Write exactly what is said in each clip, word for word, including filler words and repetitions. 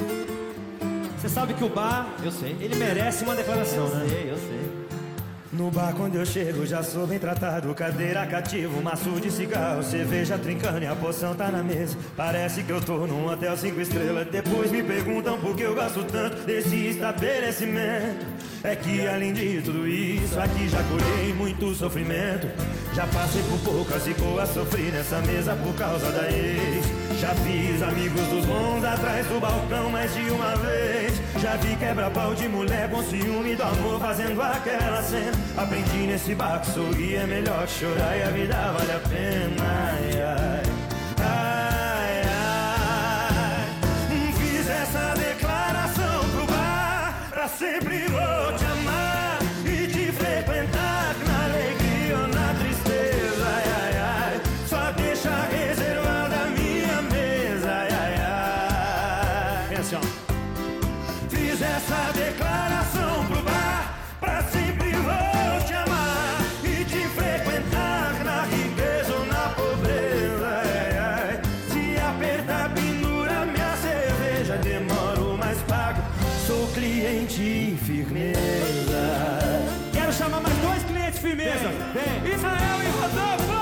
Você sabe que o bar, Eu sei. ele merece uma declaração, Eu né? sei, eu sei. No bar quando eu chego já sou bem tratado. Cadeira cativa, maço de cigarro, cerveja trincando e a poção tá na mesa. Parece que eu tô num hotel cinco estrelas. Depois me perguntam por que eu gosto tanto desse estabelecimento. É que além de tudo isso, aqui já colhei muito sofrimento. Já passei por poucas e boas, sofri nessa mesa por causa da ex. Já fiz amigos dos bons atrás do balcão mais de uma vez. Já vi quebra-pau de mulher com ciúme do amor fazendo aquela cena. Aprendi nesse bar que sorrir é melhor que chorar e a vida vale a pena. Ai, ai, ai, ai. Fiz essa declaração pro bar: pra sempre vou te amar e te frequentar na alegria ou na tristeza. Ai, ai, ai. Só deixa reservada a minha mesa. Ai, ai, ai. É assim, ó. Fiz essa declaração pro bar: pra sempre vou te amar e te frequentar na riqueza ou na pobreza. Ai, ai. Se apertar, pendura minha cerveja, demoro, mas pago. Sou cliente firmeza. Quero chamar mais dois clientes firmeza. Vem, vem. Israel e Rodolfo!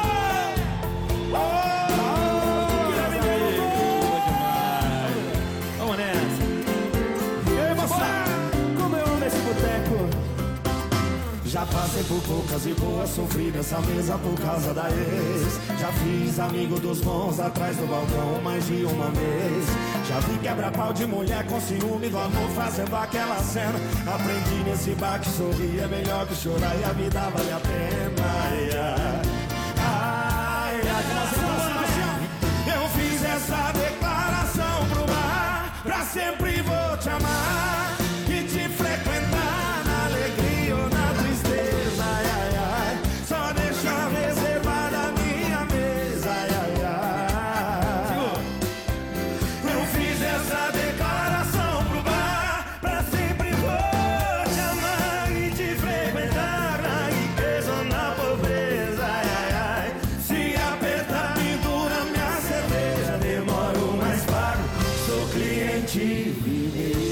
Vamos nessa. E aí, moçada, como eu amo esse boteco. Já passei por poucas e boas, sofri nessa mesa por causa da ex. Já fiz amigo dos bons atrás do balcão mais de uma vez. Já vi quebra-pau de mulher com ciúme do amor fazendo aquela cena. Aprendi nesse bar que sorrir é melhor que chorar e a vida vale a pena. Ai, ai, ai, ai. Eu fiz essa declaração pro bar: pra sempre vou te amar e te frequentar na alegria ou na tristeza. Ai, ai, ai. Só deixa reservada a minha mesa. Ai, ai, ai. Eu fiz essa declaração pro bar: pra sempre vou te amar e te frequentar na riqueza ou na pobreza. Ai, ai, ai. Se apertar, pendura minha cerveja, demoro, mas pago. Sou cliente firme.